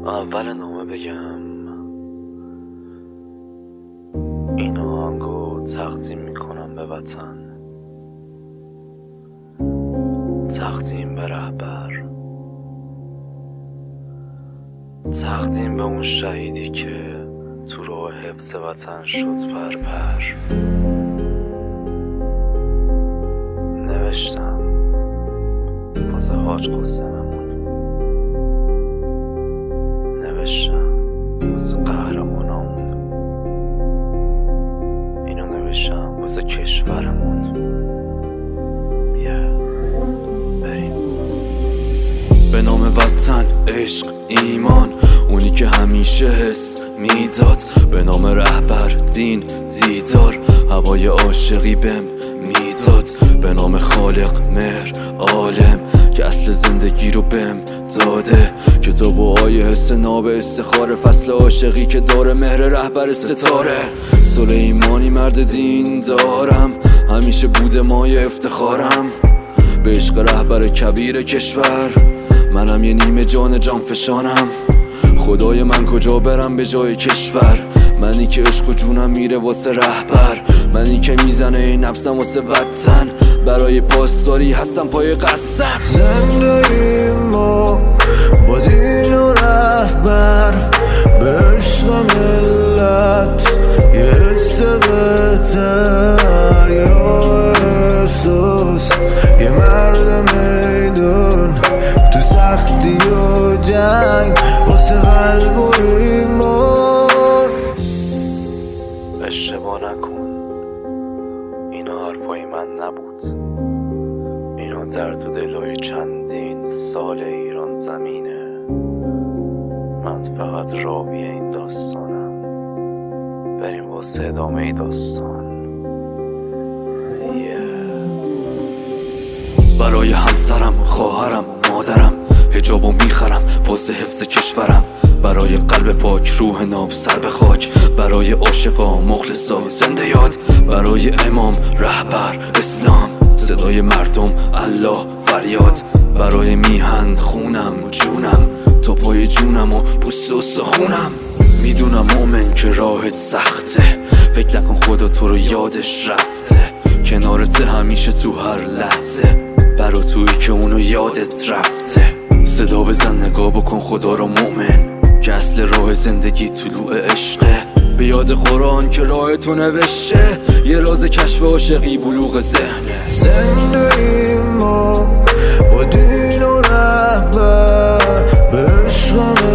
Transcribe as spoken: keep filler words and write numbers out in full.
اول نامه بگم این آهنگو تقدیم میکنم به وطن، تقدیم به رهبر، تقدیم به اون شهیدی که تو راه حفظ وطن شد پر پر. نوشتم واسه حاج قاسممون، نوشتم واسه قهرمانامون، اینو نوشتم واسه کشورمون. بیا بریم. به نام وطن، عشق، ایمان، اونی که همیشه حس میداد. به نام رهبر، دین، دیدار، هوای عاشقی بهم میداد. به نام خالق، مهر، عالم که اصل زندگی رو بهم داده. کتاب و آیه حس ناب استخاره، فصل عاشقی که داره مهر رهبر ستاره. سلیمانی مرد دین دارم، همیشه بوده مایه افتخارم. به عشق رهبر کبیر کشور، منم یه نیمه جان جان فشانم. خدای من کجا برم به جای کشور، منی که عشق و جونم میره واسه رهبر. منی که میزنه این نفسم واسه وطن، برای پاسداری هستم پای قسم. زندگی ما با دین و رهبر، به عشق ملت یه حس بهتر، یه راه احساس، یه مرد میدون تو سختی و جنگ، واسه قلب و ایمان. اشتباه نکن، اینا حرفای من نبود، اینا درد و دلای چندین سال ایران زمینه. من فقط راوی این داستانم، بریم واسه ادامه داستان. yeah. برای همسرم، خواهرم و مادرم حجابو میخرم واسه حفظ کشورم. برای قلب پاک، روح ناب سر به خاک، برای عاشقا، مخلصا زنده یاد. برای امام، رهبر، اسلام، صدای مردم، الله فریاد. برای میهن، خونم، جونم، تا پای جونم و پوست و سخونم. میدونم مومن که راهت سخته، فکر نکن خدا تو رو یادش رفته. کنارت همیشه تو هر لحظه، برا تویی که اونو یادت رفته. صدا بزن، نگاه بکن خدا رو مومن، که اصل راه زندگی طلوع عشقه. به یاد قرآن که راه تو نوشته، یه راز کشف عاشقی بلوغ ذهنه. زندگی ما با دین و رهبر، به عشق